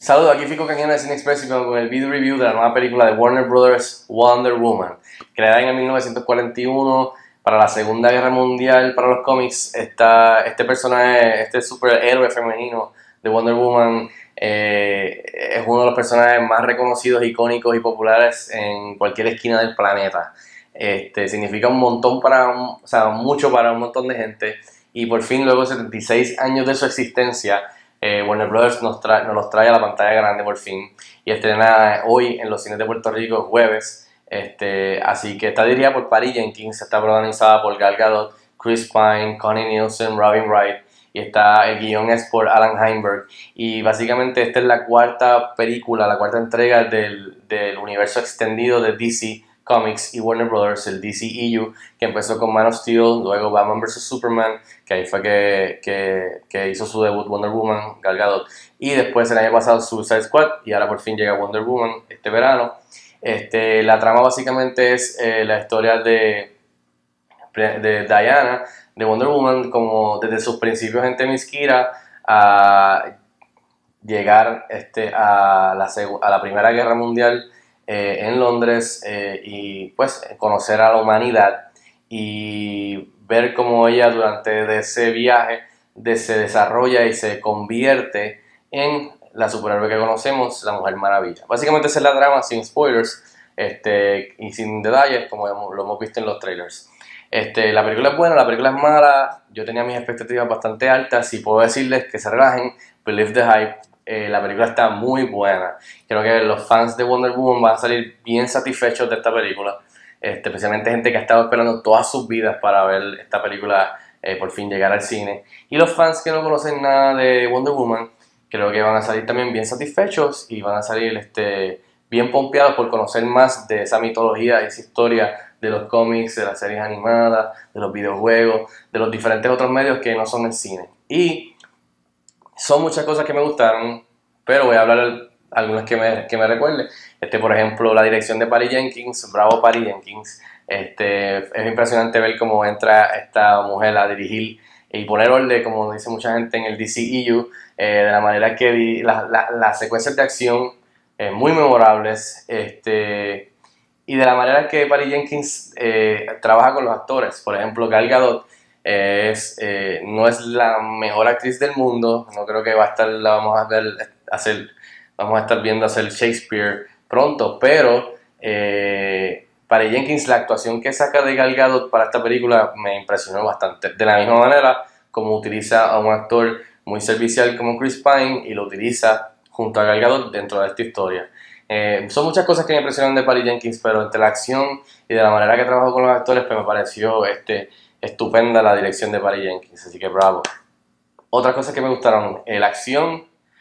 Saludos, aquí Fico Cañona de Cine Express y con el video review de la nueva película de Warner Brothers, Wonder Woman, creada en el 1941 para la Segunda Guerra Mundial. Para los cómics, este personaje, este superhéroe femenino de Wonder Woman, es uno de los personajes más reconocidos, icónicos y populares en cualquier esquina del planeta. Significa un montón mucho para un montón de gente, y por fin, luego de 76 años de su existencia, Warner Brothers nos los trae a la pantalla grande por fin, y estrena hoy en los cines de Puerto Rico jueves. Así que está dirigida por Patty Jenkins, está protagonizada por Gal Gadot, Chris Pine, Connie Nielsen, Robin Wright, y el guion es por Alan Heinberg. Y básicamente esta es la cuarta película, la cuarta entrega del universo extendido de DC Comics y Warner Brothers, el DCEU, que empezó con Man of Steel, luego Batman vs Superman, que ahí fue que hizo su debut Wonder Woman, Gal Gadot, y después el año pasado Suicide Squad, y ahora por fin llega Wonder Woman este verano. La trama básicamente es la historia de Diana, de Wonder Woman, como desde sus principios en Themyscira a llegar a la Primera Guerra Mundial en Londres, y pues conocer a la humanidad y ver cómo ella durante ese viaje se desarrolla y se convierte en la superhéroe que conocemos, la Mujer Maravilla. Básicamente esa es la trama, sin spoilers y sin detalles, como lo hemos visto en los trailers. La película es buena, la película es mala. Yo tenía mis expectativas bastante altas y puedo decirles que se relajen, believe the hype. La película está muy buena. Creo que los fans de Wonder Woman van a salir bien satisfechos de esta película, especialmente gente que ha estado esperando todas sus vidas para ver esta película por fin llegar al cine. Y los fans que no conocen nada de Wonder Woman, creo que van a salir también bien satisfechos y van a salir bien pompeados por conocer más de esa mitología, esa historia de los cómics, de las series animadas, de los videojuegos, de los diferentes otros medios que no son el cine. Y son muchas cosas que me gustaron, pero voy a hablar algunas que me recuerde. Por ejemplo, la dirección de Patty Jenkins, bravo Patty Jenkins. Es impresionante ver cómo entra esta mujer a dirigir y poner orden, como dice mucha gente, en el DCEU, de la manera que las secuencias de acción muy memorables, y de la manera que Patty Jenkins trabaja con los actores. Por ejemplo, Gal Gadot no es la mejor actriz del mundo. No creo que vamos a estar viendo hacer Shakespeare pronto, pero Patty Jenkins, la actuación que saca de Gal Gadot para esta película me impresionó bastante. De la misma manera como utiliza a un actor muy servicial como Chris Pine y lo utiliza junto a Gal Gadot dentro de esta historia. Son muchas cosas que me impresionan de Patty Jenkins, pero entre la acción y de la manera que trabajó con los actores, pues me pareció estupenda la dirección de Patty Jenkins, así que bravo. Otras cosas que me gustaron, la acción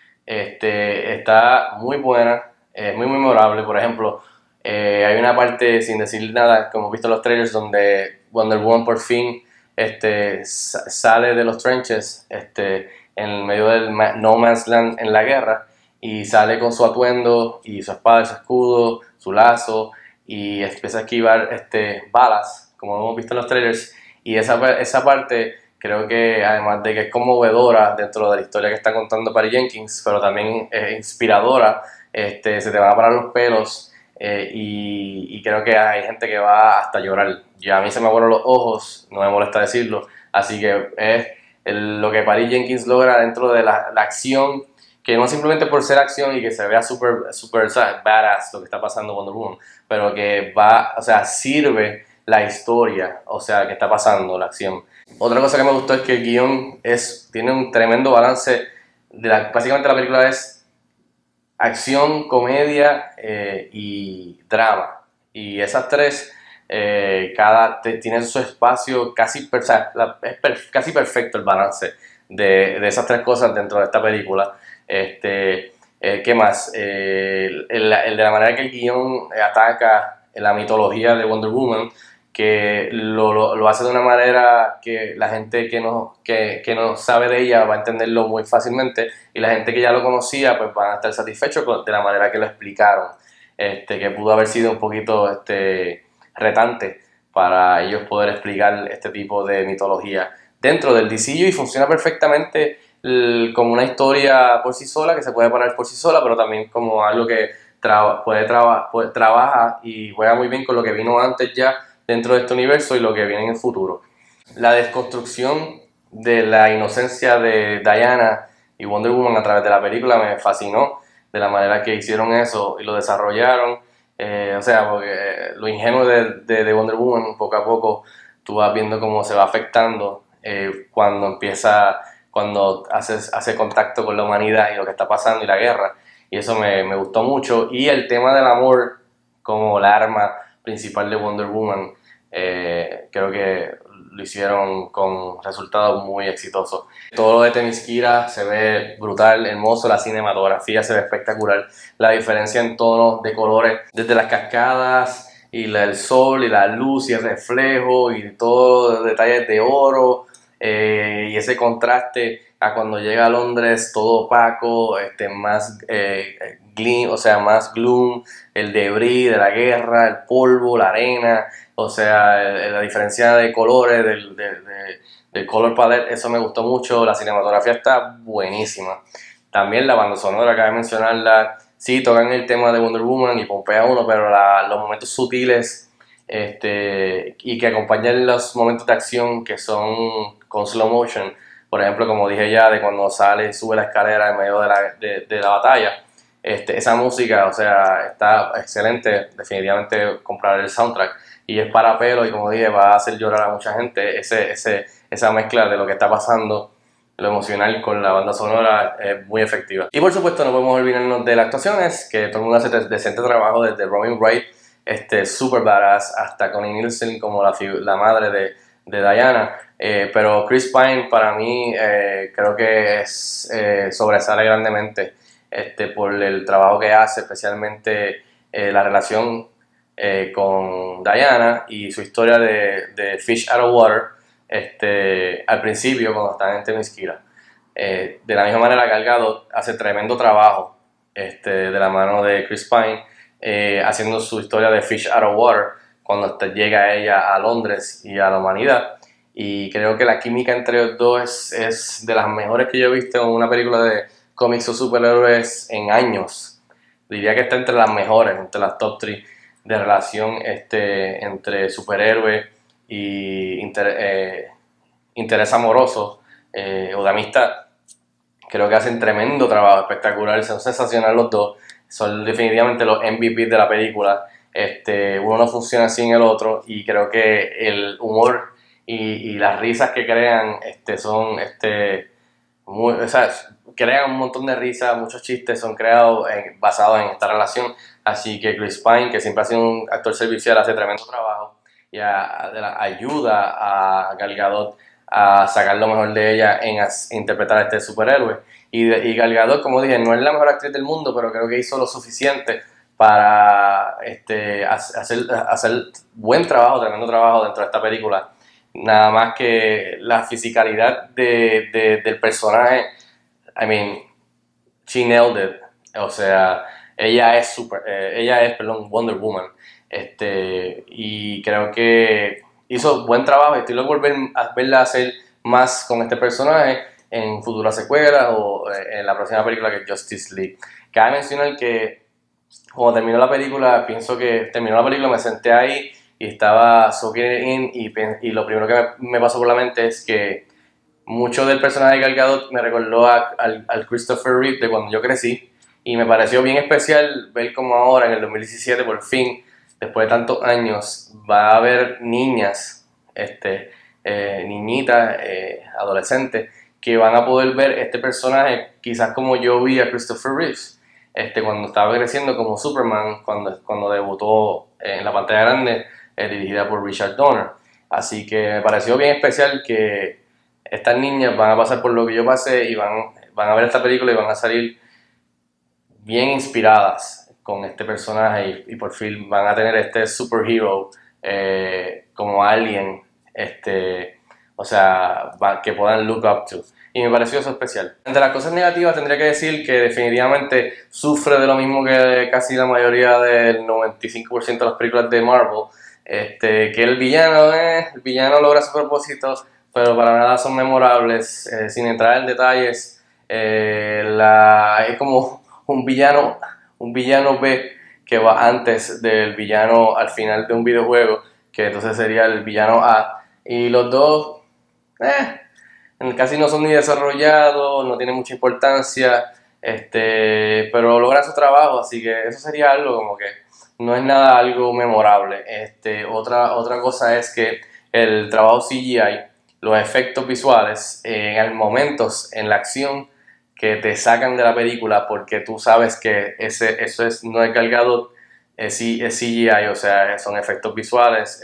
está muy buena, es muy memorable. Por ejemplo, hay una parte, sin decir nada, como hemos visto en los trailers, donde Wonder Woman por fin sale de los trenches en medio del No Man's Land en la guerra, y sale con su atuendo y su espada, su escudo, su lazo, y empieza a esquivar balas, como hemos visto en los trailers. Y esa parte creo que, además de que es conmovedora dentro de la historia que está contando Patty Jenkins, pero también es inspiradora, se te van a parar los pelos, y creo que hay gente que va hasta llorar. Ya a mí se me aguaron los ojos, no me molesta decirlo, así que es lo que Patty Jenkins logra dentro de la acción, que no simplemente por ser acción y que se vea super badass lo que está pasando con Wonder Woman, pero que sirve la historia, que está pasando, la acción. Otra cosa que me gustó es que el guión tiene un tremendo balance. Básicamente la película es acción, comedia y drama. Y esas tres, tienen su espacio casi perfecto el balance de esas tres cosas dentro de esta película. ¿Qué más? El de la manera que el guión ataca la mitología de Wonder Woman, que lo hace de una manera que la gente que no sabe de ella va a entenderlo muy fácilmente, y la gente que ya lo conocía pues van a estar satisfechos de la manera que lo explicaron, que pudo haber sido un poquito retante para ellos poder explicar este tipo de mitología dentro del DCU, y funciona perfectamente como una historia por sí sola, que se puede parar por sí sola, pero también como algo que trabaja y juega muy bien con lo que vino antes ya dentro de este universo y lo que viene en el futuro. La desconstrucción de la inocencia de Diana y Wonder Woman a través de la película me fascinó, de la manera que hicieron eso y lo desarrollaron. O sea, porque lo ingenuo de Wonder Woman, poco a poco, tú vas viendo cómo se va afectando cuando hace contacto con la humanidad y lo que está pasando y la guerra. Y eso me gustó mucho. Y el tema del amor como la arma principal de Wonder Woman, creo que lo hicieron con resultados muy exitosos. Todo lo de Themyscira se ve brutal, hermoso, la cinematografía se ve espectacular, la diferencia en tonos de colores, desde las cascadas y el sol y la luz y el reflejo y todos los detalles de oro, y ese contraste a cuando llega a Londres todo opaco, más gleam, o sea, más gloom, el debris de la guerra, el polvo, la arena, o sea, la diferencia de colores del color palette, eso me gustó mucho. La cinematografía está buenísima. También la banda sonora, acabo de mencionarla. Sí, tocan el tema de Wonder Woman y Pompea 1, pero los momentos sutiles y que acompañan los momentos de acción que son con slow motion, por ejemplo, como dije ya, de cuando sale y sube la escalera en medio de la batalla. Esa música, o sea, está excelente. Definitivamente comprar el soundtrack y es para pelo y como dije va a hacer llorar a mucha gente. Esa mezcla de lo que está pasando, lo emocional con la banda sonora es muy efectiva. Y por supuesto no podemos olvidarnos de las actuaciones, que todo el mundo hace decente trabajo, desde Robin Wright, super badass, hasta Connie Nielsen como la madre de Diana. Pero Chris Pine para mí creo que sobresale grandemente por el trabajo que hace, especialmente la relación con Diana y su historia de Fish Out of Water, al principio cuando están en Themyscira. De la misma manera Gal Gadot hace tremendo trabajo de la mano de Chris Pine, haciendo su historia de Fish Out of Water cuando llega ella a Londres y a la humanidad. Y creo que la química entre los dos es de las mejores que yo he visto en una película de cómics o superhéroes en años. Diría que está entre las mejores, entre las top 3 de relación entre superhéroe y interés amoroso o de amistad. Creo que hacen tremendo trabajo, espectacular, son sensacionales los dos, son definitivamente los MVP de la película. Uno no funciona sin el otro y creo que el humor y las risas que crean son o sea, crean un montón de risas, muchos chistes son creados basados en esta relación, así que Chris Pine, que siempre ha sido un actor servicial, hace tremendo trabajo y ayuda a Gal Gadot a sacar lo mejor de ella en interpretar a este superhéroe. Y Gal Gadot, como dije, no es la mejor actriz del mundo, pero creo que hizo lo suficiente para hacer buen trabajo, tremendo trabajo dentro de esta película. Nada más que la fisicalidad del personaje, I mean, she nailed it. O sea, perdón, Wonder Woman. Y creo que hizo buen trabajo. Estoy loco por verla hacer más con este personaje en futuras secuelas o en la próxima película, que es Justice League. Cabe mencionar que cuando terminó la película, me senté ahí y estaba soaking it in y lo primero que me pasó por la mente es que mucho del personaje de Gal Gadot me recordó al Christopher Reeve de cuando yo crecí, y me pareció bien especial ver cómo ahora en el 2017 por fin, después de tantos años, va a haber niñas, niñitas, adolescentes, que van a poder ver este personaje quizás como yo vi a Christopher Reeve cuando estaba creciendo como Superman, cuando debutó en la pantalla grande, dirigida por Richard Donner. Así que me pareció bien especial que estas niñas van a pasar por lo que yo pasé y van a ver esta película y van a salir bien inspiradas con este personaje y por fin van a tener este superhero como alguien, o sea, que puedan look up to. Y me pareció eso especial. Entre las cosas negativas tendría que decir que definitivamente sufre de lo mismo que casi la mayoría del 95% de las películas de Marvel, que el villano logra su propósito, pero para nada son memorables. Sin entrar en detalles, Es como un villano B que va antes del villano al final de un videojuego, que entonces sería el villano A. Y los dos casi no son ni desarrollados, no tienen mucha importancia, pero logran su trabajo, así que eso sería algo como que no es nada algo memorable. Otra cosa es que el trabajo CGI, los efectos visuales, en momentos en la acción que te sacan de la película porque tú sabes que no es cargado, es CGI, o sea, son efectos visuales,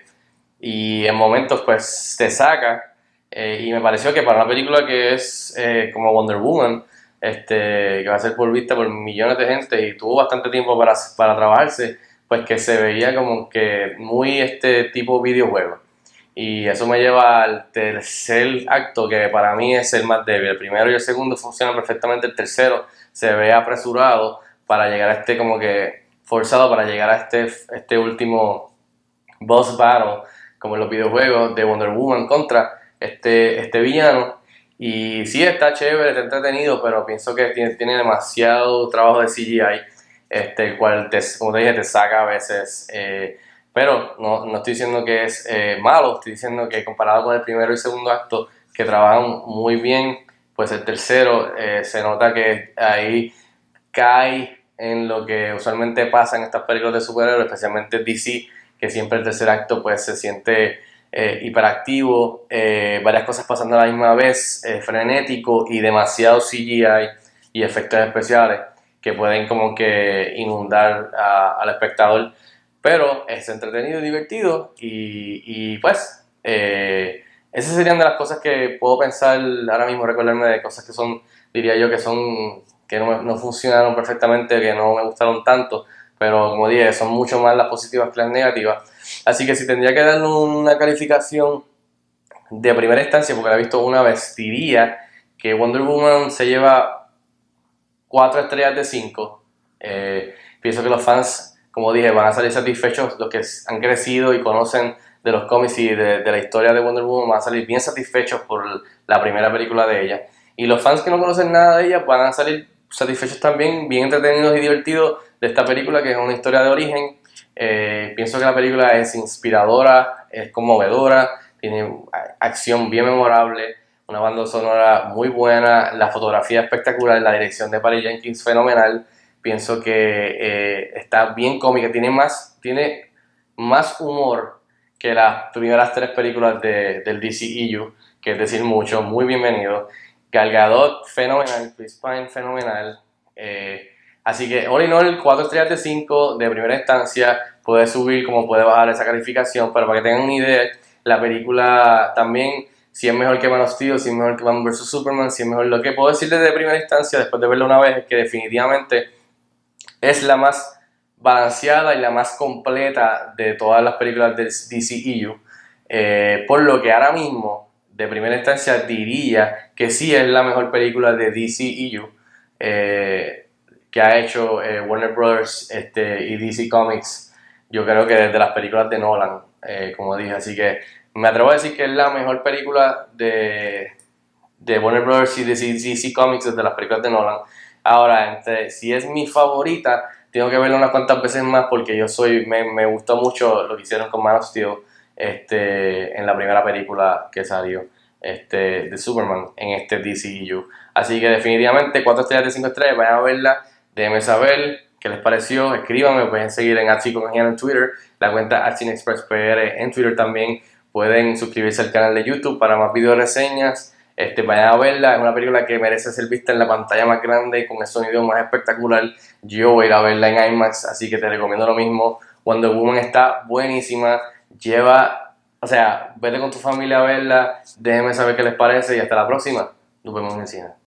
y en momentos pues te saca, y me pareció que para una película que es como Wonder Woman, que va a ser por vista por millones de gente y tuvo bastante tiempo para trabajarse, pues que se veía como que muy tipo videojuego. Y eso me lleva al tercer acto, que para mí es el más débil. El primero y el segundo funcionan perfectamente, el tercero se ve apresurado para llegar a como que forzado para llegar a este último boss battle, como en los videojuegos de Wonder Woman contra este villano. Y sí, está chévere, está entretenido, pero pienso que tiene demasiado trabajo de CGI, el cual, como te dije, te saca a veces. Pero no estoy diciendo que es malo, estoy diciendo que comparado con el primero y segundo acto, que trabajan muy bien, pues el tercero se nota que ahí cae en lo que usualmente pasa en estas películas de superhéroes, especialmente DC, que siempre el tercer acto pues se siente hiperactivo, varias cosas pasando a la misma vez, frenético y demasiado CGI y efectos especiales que pueden como que inundar al espectador, pero es entretenido y divertido y pues esas serían de las cosas que puedo pensar ahora mismo, recordarme de cosas que son, diría yo, que no funcionaron perfectamente, que no me gustaron tanto, pero como dije, son mucho más las positivas que las negativas. Así que si tendría que darle una calificación de primera instancia, porque la he visto una vez, diría que Wonder Woman se lleva 4 estrellas de 5. Pienso que los fans, como dije, van a salir satisfechos, los que han crecido y conocen de los cómics y de la historia de Wonder Woman van a salir bien satisfechos por la primera película de ella. Y los fans que no conocen nada de ella van a salir satisfechos también, bien entretenidos y divertidos de esta película, que es una historia de origen. Pienso que la película es inspiradora, es conmovedora, tiene acción bien memorable, una banda sonora muy buena, la fotografía espectacular, la dirección de Patty Jenkins fenomenal. Pienso que está bien cómica, tiene más humor que las primeras tres películas del DCEU, que es decir mucho, muy bienvenido. Gal Gadot fenomenal, Chris Pine fenomenal. Así que all in all, 4 estrellas de 5 de primera instancia, puede subir como puede bajar esa calificación, pero para que tengan una idea, la película también, si es mejor que Man of Steel, si es mejor que Batman vs. Superman, si es mejor, lo que puedo decir desde primera instancia, después de verla una vez, es que definitivamente es la más balanceada y la más completa de todas las películas del DCEU, por lo que ahora mismo, de primera instancia, diría que sí es la mejor película de DCEU que ha hecho Warner Brothers y DC Comics, yo creo que desde las películas de Nolan, como dije, así que me atrevo a decir que es la mejor película de Warner Brothers y de DC Comics desde las películas de Nolan. Ahora, si es mi favorita, tengo que verla unas cuantas veces más porque me gustó mucho lo que hicieron con Man of Steel en la primera película que salió de Superman en este DCU. Así que definitivamente 4 estrellas de 5 estrellas, vayan a verla, déjenme saber qué les pareció, escríbanme, pueden seguir en @chicomejiano en Twitter, la cuenta @cinexpresspr en Twitter también, pueden suscribirse al canal de YouTube para más video reseñas. Vayan a verla, es una película que merece ser vista en la pantalla más grande con el sonido más espectacular. Yo voy a ir a verla en IMAX, así que te recomiendo lo mismo. Wonder Woman está buenísima, o sea, vete con tu familia a verla, déjenme saber qué les parece y hasta la próxima. Nos vemos en el cine.